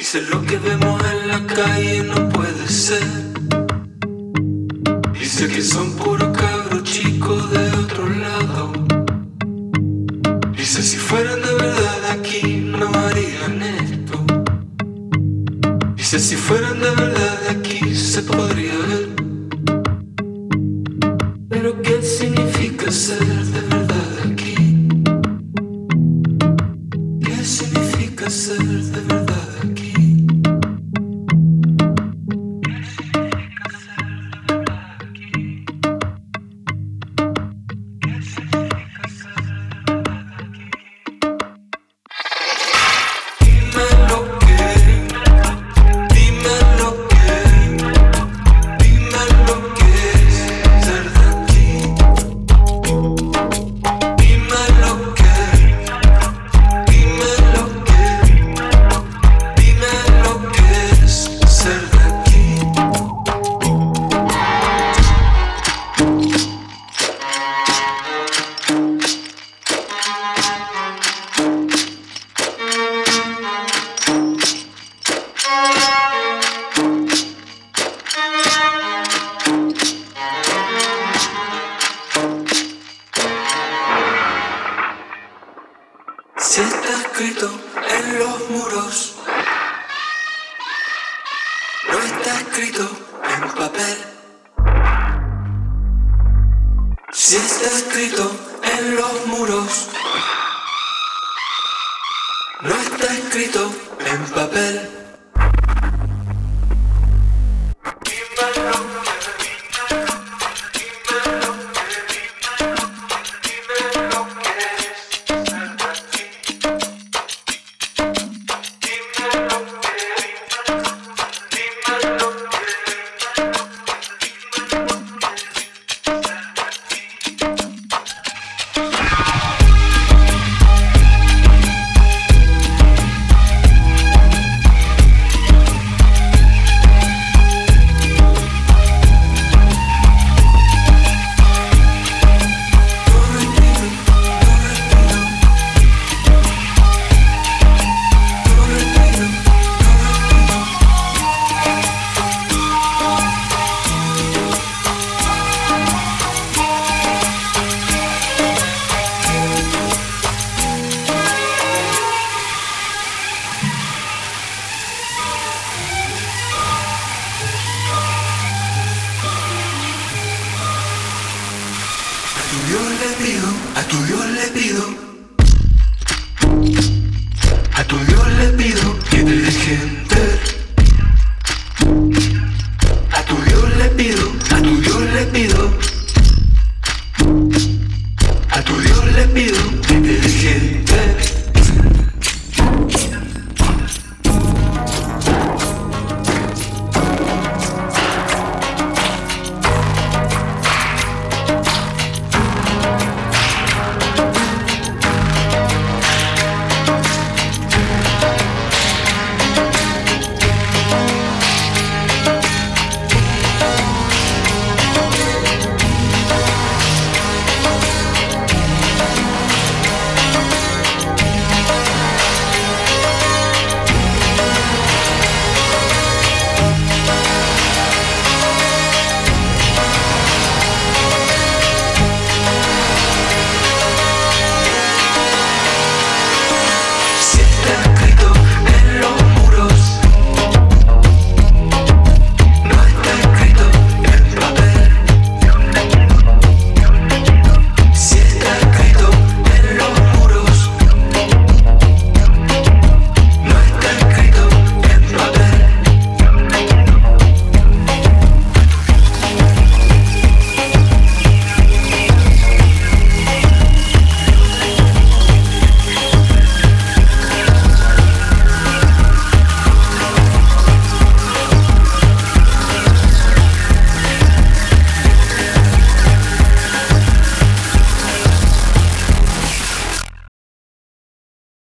Dice lo que vemos en la calle no puede ser. Dice que son puros cabros chicos de otro lado. Dice si fueran de verdad de aquí no harían esto. Dice si fueran de verdad de aquí se podría ver. Pero ¿qué significa ser de verdad de aquí? ¿Qué significa ser de verdad de aquí? Si está escrito en los muros, no está escrito en papel. Si está escrito en los muros, no está escrito en papel. A tu